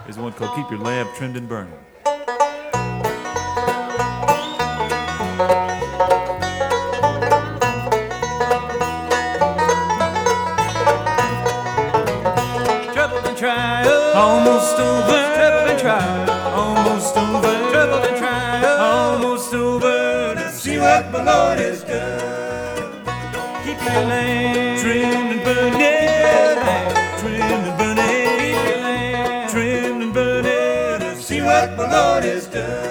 Here's one called Keep Your Lamp Trimmed and Burning. Trouble and trial, Almost over. trouble and trial, Almost over. trouble and trial. Almost over. To See what the Lord has done. Keep your lamp trimmed and burning. Trimmed and burning. Keep your lamp Trimmed and burning. See what the Lord has done.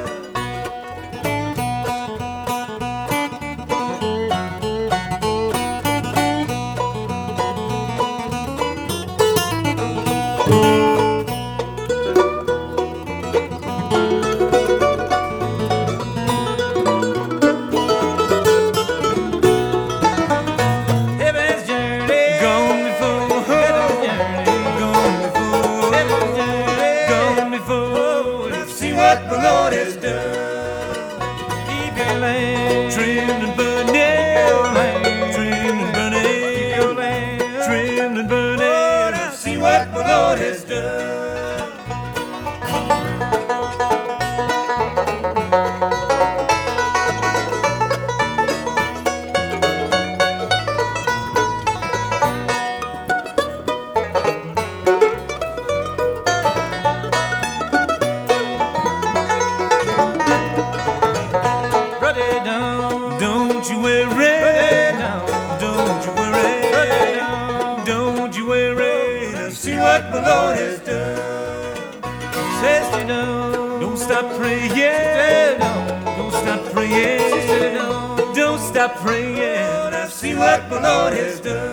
Heaven's journey, Gone before. heaven's journey, Gone before. heaven's journey. Gone before. See what the Lord has done. Keep your lamp Trimmed and burning. Trimmed and burning. your lamp. Trimmed and burning. See what the Lord has done. Brother, Don't you worry. Don't you worry. Don't you worry. see what the Lord has done. Says you know. Don't stop praying. Don't stop praying. Don't stop praying. See what the Lord has done.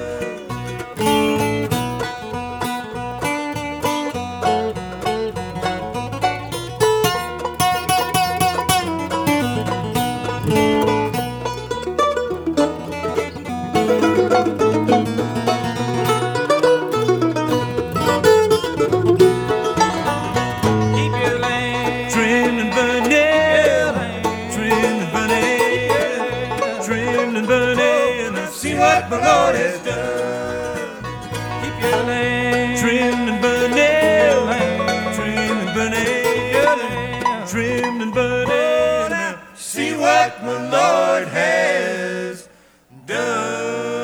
Keep your lamp Trimmed and burning. Trimmed and burning. Trimmed and burning. See what the Lord has done. Keep your lamp Trimmed and burning. Trimmed and burning. Trimmed and burning. See what the Lord has done.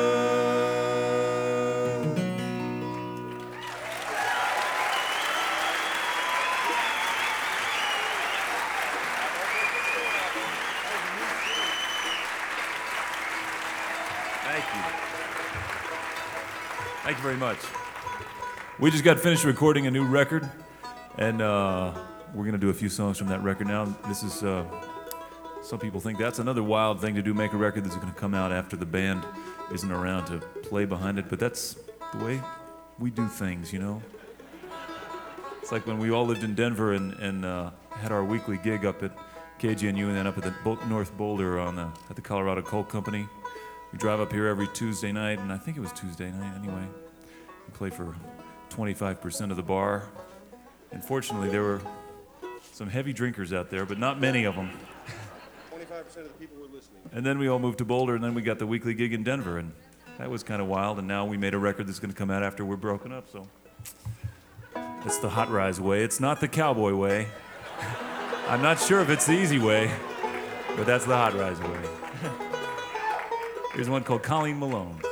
Thank you. Thank you very much. We just got finished recording a new record, and we're going to do a few songs from that record now. This is, some people think that's another wild thing to do, make a record that's going to come out after the band isn't around to play behind it, but that's the way we do things, you know? It's like when we all lived in Denver and had our weekly gig up at KGNU and then up at the North Boulder at the Colorado Coal Company. We drive up here every Tuesday night, and I think it was Tuesday night anyway. We play for 25% of the bar. And fortunately, there were some heavy drinkers out there, but not many of them. 25% of the people were listening. And then we all moved to Boulder, and then we got the weekly gig in Denver, and that was kind of wild. And now we made a record that's going to come out after we're broken up, so it's the Hot Rise way. It's not the cowboy way. I'm not sure if it's the easy way, but that's the Hot Rise way. Here's one called Colleen Malone.